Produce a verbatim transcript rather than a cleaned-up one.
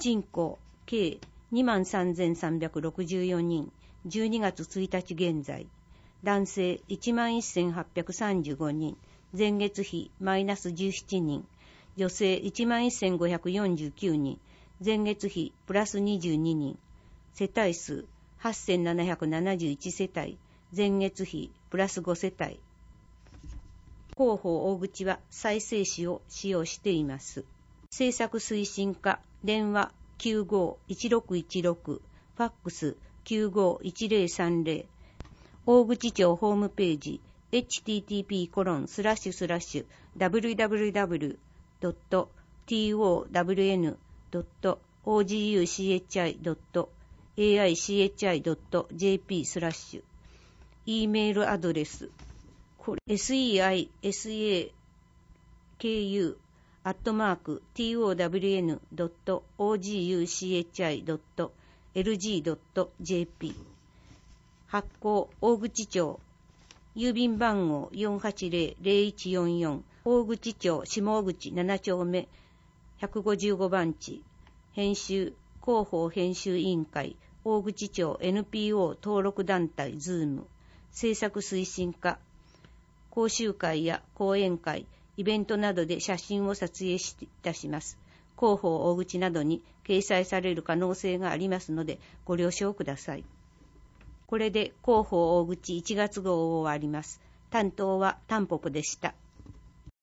人口計 にまんさんぜんさんびゃくろくじゅうよにん、じゅうにがつついたち現在。男性 いちまんせんはっぴゃくさんじゅうごにん、前月比マイナスじゅうななにん。女性 いちまんせんごひゃくよんじゅうきゅうにん、前月比プラスにじゅうににん。世帯数はっせんななひゃくななじゅういち世帯、前月比プラスご世帯。広報大口は再生紙を使用しています。政策推進課、電話きゅうごいちろくいちろく、ファックスきゅうごいちぜろさんぜろ、大口町ホームページ エイチティーティーピーコロンスラッシュスラッシュダブリューダブリューダブリュードットティーオーダブリューエヌドットオージーユーシーエイチアイドットエーアイシーエイチアイドットジェーピースラッシュ、 E メールアドレスエスイーアイエスエーケーユー アットマーク ティーオーダブリューエヌドットオージーユーシーエイチアイドットエルジードットジェーピー。 発行大口町、郵便番号 よんはちぜろぜろいちよんよん、大口町下口なな丁目ひゃくごじゅうご番地。編集広報編集委員会大口町 エヌピーオー 登録団体ズーム。政策推進課、講習会や講演会、イベントなどで写真を撮影いたします。広報大口などに掲載される可能性がありますのでご了承ください。これで広報大口いちがつ号を終わります。担当はタンポポでした。